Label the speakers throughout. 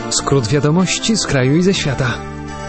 Speaker 1: Skrót wiadomości z kraju i ze świata.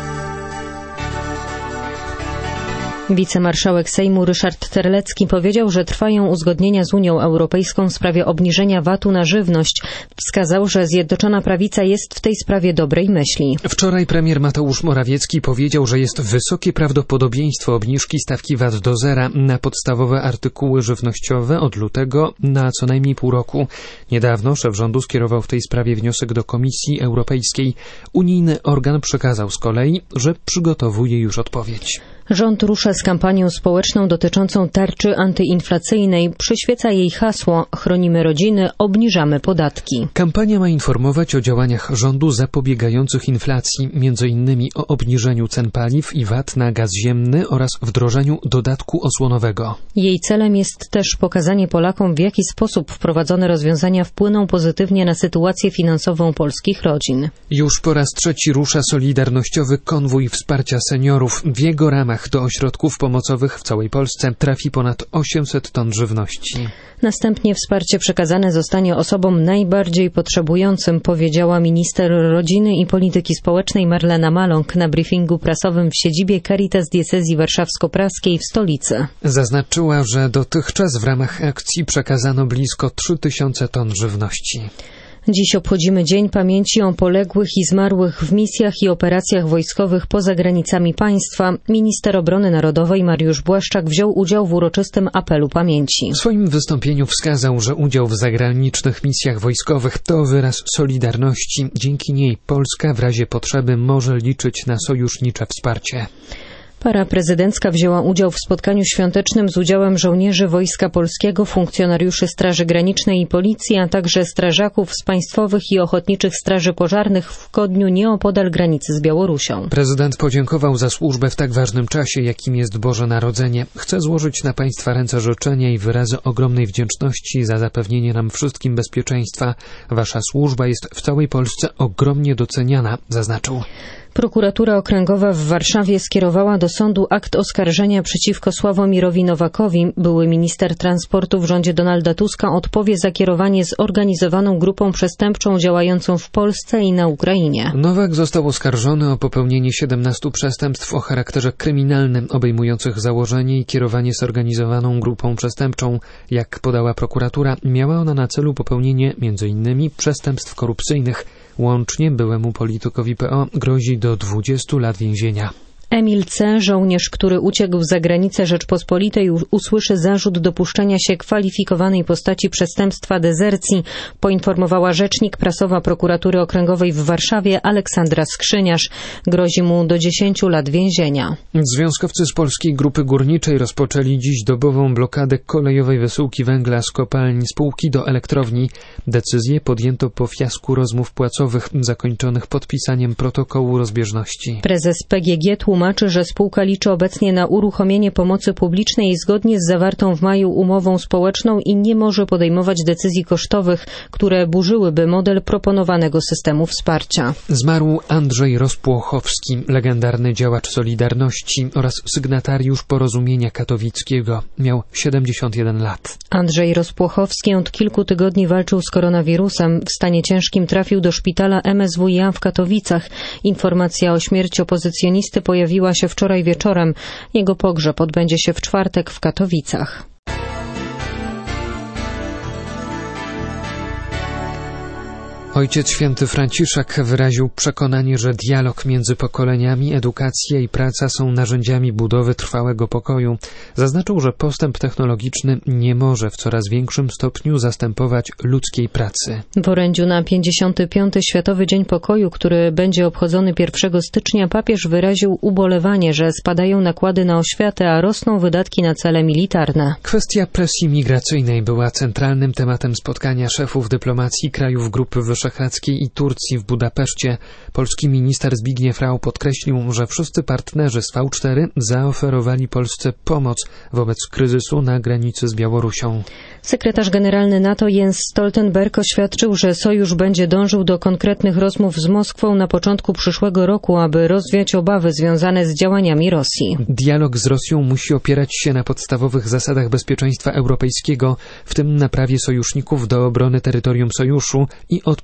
Speaker 2: Wicemarszałek Sejmu Ryszard Terlecki powiedział, że trwają uzgodnienia z Unią Europejską w sprawie obniżenia VAT-u na żywność. Wskazał, że Zjednoczona Prawica jest w tej sprawie dobrej myśli.
Speaker 1: Wczoraj premier Mateusz Morawiecki powiedział, że jest wysokie prawdopodobieństwo obniżki stawki VAT do zera na podstawowe artykuły żywnościowe od lutego na co najmniej pół roku. Niedawno szef rządu skierował w tej sprawie wniosek do Komisji Europejskiej. Unijny organ przekazał z kolei, że przygotowuje już odpowiedź.
Speaker 2: Rząd rusza z kampanią społeczną dotyczącą tarczy antyinflacyjnej. Przyświeca jej hasło: chronimy rodziny, obniżamy podatki.
Speaker 1: Kampania ma informować o działaniach rządu zapobiegających inflacji, m.in. o obniżeniu cen paliw i VAT na gaz ziemny oraz wdrożeniu dodatku osłonowego.
Speaker 2: Jej celem jest też pokazanie Polakom, w jaki sposób wprowadzone rozwiązania wpłyną pozytywnie na sytuację finansową polskich rodzin.
Speaker 1: Już po raz trzeci rusza Solidarnościowy Konwój Wsparcia Seniorów. W jego ramach do ośrodków pomocowych w całej Polsce trafi ponad 800 ton żywności.
Speaker 2: Następnie wsparcie przekazane zostanie osobom najbardziej potrzebującym, powiedziała minister rodziny i polityki społecznej Marlena Maląg na briefingu prasowym w siedzibie Caritas Diecezji Warszawsko-Praskiej w stolicy.
Speaker 1: Zaznaczyła, że dotychczas w ramach akcji przekazano blisko 3000 ton żywności.
Speaker 2: Dziś obchodzimy Dzień Pamięci o poległych i zmarłych w misjach i operacjach wojskowych poza granicami państwa. Minister Obrony Narodowej Mariusz Błaszczak wziął udział w uroczystym apelu pamięci.
Speaker 1: W swoim wystąpieniu wskazał, że udział w zagranicznych misjach wojskowych to wyraz solidarności. Dzięki niej Polska w razie potrzeby może liczyć na sojusznicze wsparcie.
Speaker 2: Para prezydencka wzięła udział w spotkaniu świątecznym z udziałem żołnierzy Wojska Polskiego, funkcjonariuszy Straży Granicznej i Policji, a także strażaków z państwowych i ochotniczych straży pożarnych w Kodniu nieopodal granicy z Białorusią.
Speaker 1: Prezydent podziękował za służbę w tak ważnym czasie, jakim jest Boże Narodzenie. Chcę złożyć na Państwa ręce życzenia i wyrazy ogromnej wdzięczności za zapewnienie nam wszystkim bezpieczeństwa. Wasza służba jest w całej Polsce ogromnie doceniana, zaznaczył.
Speaker 2: Prokuratura Okręgowa w Warszawie skierowała do sądu akt oskarżenia przeciwko Sławomirowi Nowakowi. Były minister transportu w rządzie Donalda Tuska odpowie za kierowanie zorganizowaną grupą przestępczą działającą w Polsce i na Ukrainie.
Speaker 1: Nowak został oskarżony o popełnienie 17 przestępstw o charakterze kryminalnym, obejmujących założenie i kierowanie zorganizowaną grupą przestępczą. Jak podała prokuratura, miała ona na celu popełnienie m.in. przestępstw korupcyjnych. Łącznie byłemu politykowi PO grozi do 20 lat więzienia.
Speaker 2: Emil C., żołnierz, który uciekł za granicę Rzeczpospolitej, usłyszy zarzut dopuszczenia się kwalifikowanej postaci przestępstwa dezercji, poinformowała rzecznik prasowa Prokuratury Okręgowej w Warszawie Aleksandra Skrzyniarz. Grozi mu do 10 lat więzienia.
Speaker 1: Związkowcy z Polskiej Grupy Górniczej rozpoczęli dziś dobową blokadę kolejowej wysyłki węgla z kopalni spółki do elektrowni. Decyzję podjęto po fiasku rozmów płacowych zakończonych podpisaniem protokołu rozbieżności.
Speaker 2: Prezes PGG tłumaczy, że spółka liczy obecnie na uruchomienie pomocy publicznej zgodnie z zawartą w maju umową społeczną i nie może podejmować decyzji kosztowych, które burzyłyby model proponowanego systemu wsparcia.
Speaker 1: Zmarł Andrzej Rozpłochowski, legendarny działacz Solidarności oraz sygnatariusz Porozumienia Katowickiego. Miał 71 lat.
Speaker 2: Andrzej Rozpłochowski od kilku tygodni walczył z koronawirusem. W stanie ciężkim trafił do szpitala MSWiA w Katowicach. Informacja o śmierci opozycjonisty pojawiła się wczoraj wieczorem. Jego pogrzeb odbędzie się w czwartek w Katowicach.
Speaker 1: Ojciec Święty Franciszek wyraził przekonanie, że dialog między pokoleniami, edukacja i praca są narzędziami budowy trwałego pokoju. Zaznaczył, że postęp technologiczny nie może w coraz większym stopniu zastępować ludzkiej pracy.
Speaker 2: W orędziu na 55. Światowy Dzień Pokoju, który będzie obchodzony 1 stycznia, papież wyraził ubolewanie, że spadają nakłady na oświatę, a rosną wydatki na cele militarne.
Speaker 1: Kwestia presji migracyjnej była centralnym tematem spotkania szefów dyplomacji krajów Grupy Wyszehradzkiej i Turcji w Budapeszcie. Polski minister Zbigniew Rau podkreślił, że wszyscy partnerzy z V4 zaoferowali Polsce pomoc wobec kryzysu na granicy z Białorusią.
Speaker 2: Sekretarz generalny NATO Jens Stoltenberg oświadczył, że sojusz będzie dążył do konkretnych rozmów z Moskwą na początku przyszłego roku, aby rozwiać obawy związane z działaniami Rosji.
Speaker 1: Dialog z Rosją musi opierać się na podstawowych zasadach bezpieczeństwa europejskiego, w tym na prawie sojuszników do obrony terytorium sojuszu i odpowiedzialności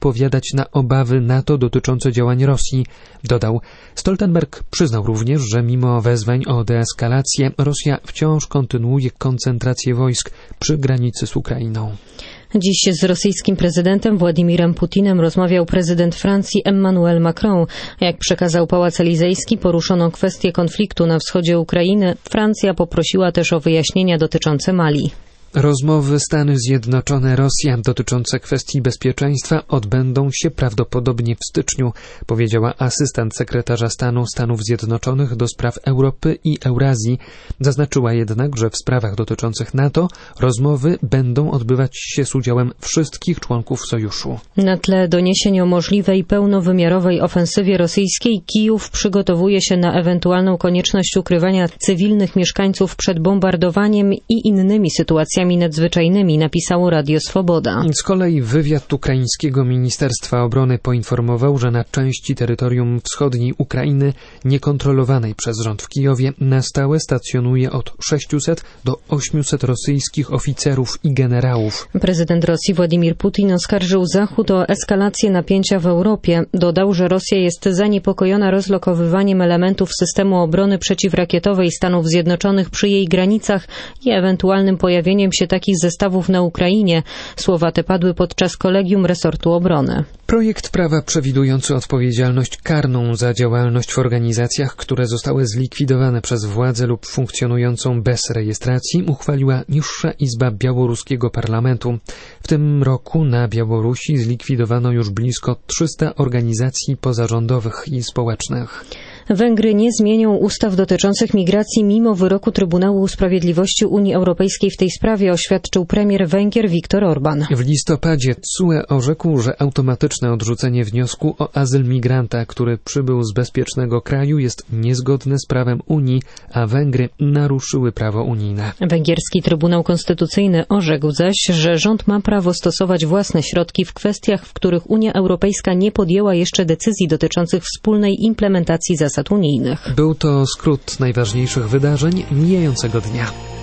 Speaker 1: odpowiadać na obawy NATO dotyczące działań Rosji. Dodał, Stoltenberg przyznał również, że mimo wezwań o deeskalację Rosja wciąż kontynuuje koncentrację wojsk przy granicy z Ukrainą.
Speaker 2: Dziś z rosyjskim prezydentem Władimirem Putinem rozmawiał prezydent Francji Emmanuel Macron. Jak przekazał Pałac Elizejski, poruszono kwestię konfliktu na wschodzie Ukrainy. Francja poprosiła też o wyjaśnienia dotyczące Mali.
Speaker 1: Rozmowy Stany Zjednoczone-Rosja dotyczące kwestii bezpieczeństwa odbędą się prawdopodobnie w styczniu, powiedziała asystent sekretarza stanu Stanów Zjednoczonych do spraw Europy i Eurazji. Zaznaczyła jednak, że w sprawach dotyczących NATO rozmowy będą odbywać się z udziałem wszystkich członków sojuszu.
Speaker 2: Na tle doniesień o możliwej pełnowymiarowej ofensywie rosyjskiej Kijów przygotowuje się na ewentualną konieczność ukrywania cywilnych mieszkańców przed bombardowaniem i innymi sytuacjami nadzwyczajnymi, napisało Radio Swoboda.
Speaker 1: Z kolei wywiad ukraińskiego Ministerstwa Obrony poinformował, że na części terytorium wschodniej Ukrainy niekontrolowanej przez rząd w Kijowie na stałe stacjonuje od 600 do 800 rosyjskich oficerów i generałów.
Speaker 2: Prezydent Rosji Władimir Putin oskarżył Zachód o eskalację napięcia w Europie. Dodał, że Rosja jest zaniepokojona rozlokowywaniem elementów systemu obrony przeciwrakietowej Stanów Zjednoczonych przy jej granicach i ewentualnym pojawieniem się takich zestawów na Ukrainie. Słowa te padły podczas kolegium resortu obrony.
Speaker 1: Projekt prawa przewidujący odpowiedzialność karną za działalność w organizacjach, które zostały zlikwidowane przez władze lub funkcjonującą bez rejestracji, uchwaliła niższa izba białoruskiego parlamentu. W tym roku na Białorusi zlikwidowano już blisko 300 organizacji pozarządowych i społecznych.
Speaker 2: Węgry nie zmienią ustaw dotyczących migracji mimo wyroku Trybunału Sprawiedliwości Unii Europejskiej w tej sprawie, oświadczył premier Węgier Viktor Orbán.
Speaker 1: W listopadzie TSUE orzekł, że automatyczne odrzucenie wniosku o azyl migranta, który przybył z bezpiecznego kraju, jest niezgodne z prawem Unii, a Węgry naruszyły prawo unijne.
Speaker 2: Węgierski Trybunał Konstytucyjny orzekł zaś, że rząd ma prawo stosować własne środki w kwestiach, w których Unia Europejska nie podjęła jeszcze decyzji dotyczących wspólnej implementacji zasad unijnych.
Speaker 1: Był to skrót najważniejszych wydarzeń mijającego dnia.